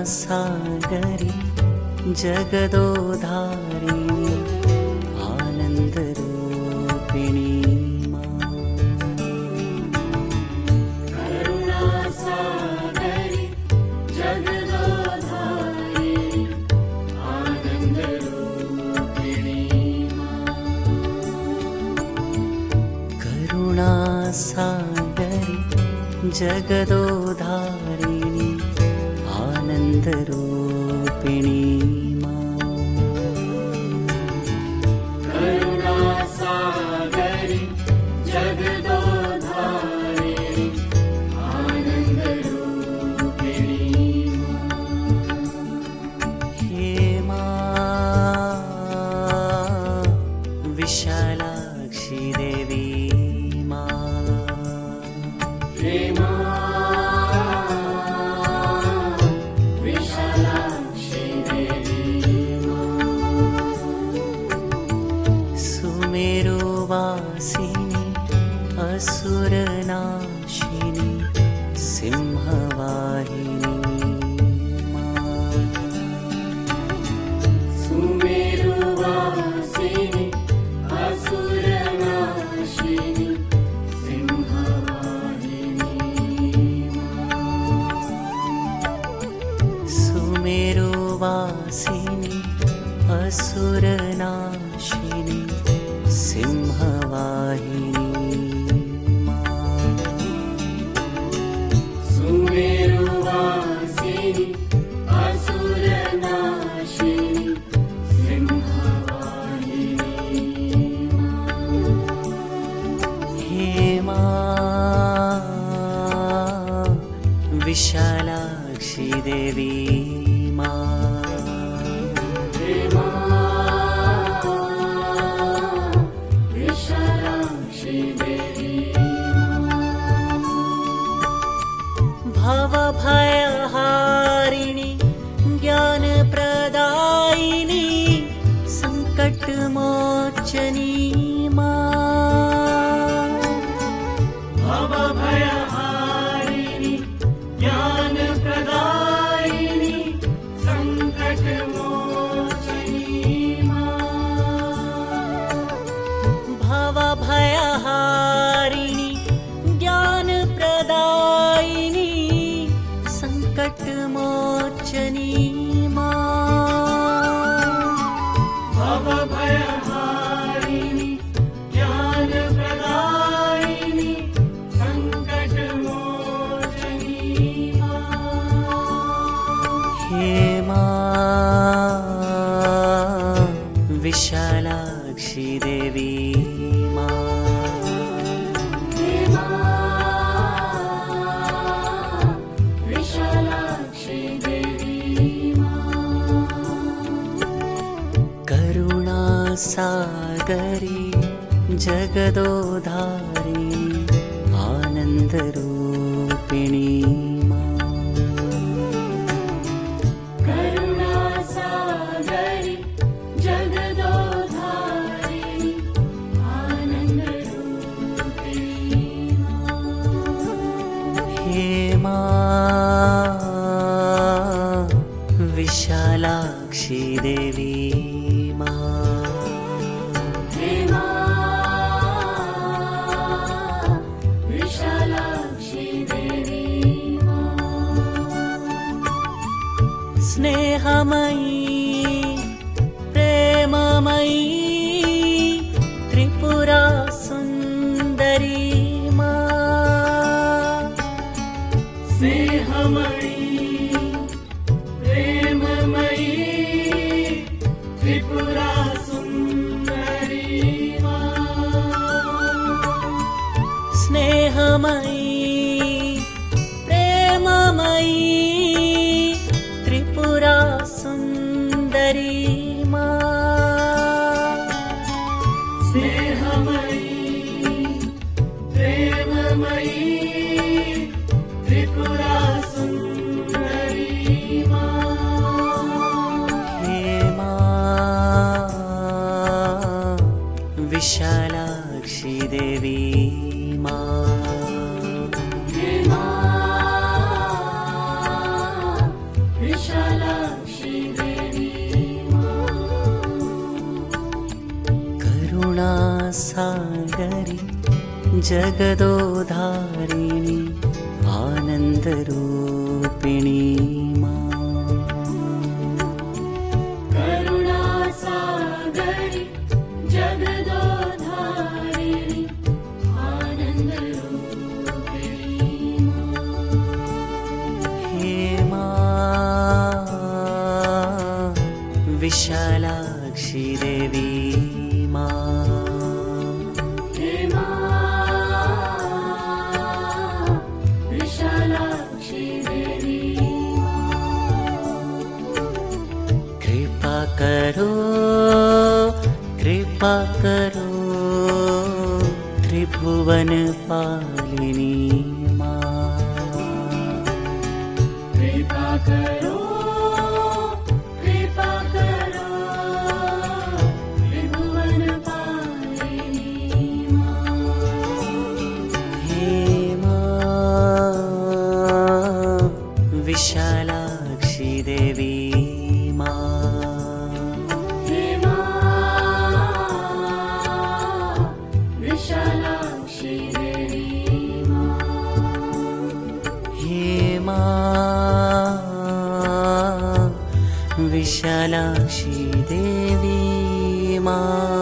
सागरी जगदोधारिणी आनन्दरूपिणी सागरी जगदोधारिणी आनन्दरूपिणी करुणासागरी जगदोधारिणी आनन्दरूपिणी हे मां विशालाक्षी देवी सुमेरुवासिनी असुरनाशिनी सिंहवाहिनी सुमेरुवासिनी असुरनाशिनी सुमेरुवासिनी असुरनाशिनी सिंहवाहिनी सुमेरुवासिनी असुरनाशिनी सिंहवाहिनी हे मां विशालाक्षी देवी भवभयहारिणी ज्ञानप्रदायिनी संकटमोचनी भवभयहारिणी ज्ञानप्रदायिनी संकटमोचनी भवभयहारिणी ज्ञानप्रदायिनी संकटमोचनी भवभयहारिणी ज्ञानप्रदायिनी संकटमोचनी हे मां विशालाक्षी देवी सागरी जगदोधारिणी आनन्दरूपिणी करुणासागरी जगदोधारिणी आनन्दरूपिणी हे मां विशालाक्षी देवी स्नेहमयी प्रेममयी त्रिपुरा सुन्दरी स्नेहमयी प्रेममयी त्रिपुरा सुन्दरी स्नेहमयी प्रेममयी त्रिपुरा सुन्दरी स्नेहमयी प्रेममयी त्रिपुरा सुन्दरी हे मां विशालाक्षी देवी विशालाक्षी जगदोधारिणी आनन्दरूपिणी मां करुणासागरि जगदोधारिणि आनन्दरूपिणी हे मां विशालाक्षी देवी मां हे मां विशालाक्षी देवी कृपा करो त्रिभुवन पालिनी मां कृपा करो त्रिभुवन पालिनी मां हे मां विशालाक्षी देवी मां हे मां विशालाक्षी देवी हे मां विशालाक्षी देवी मां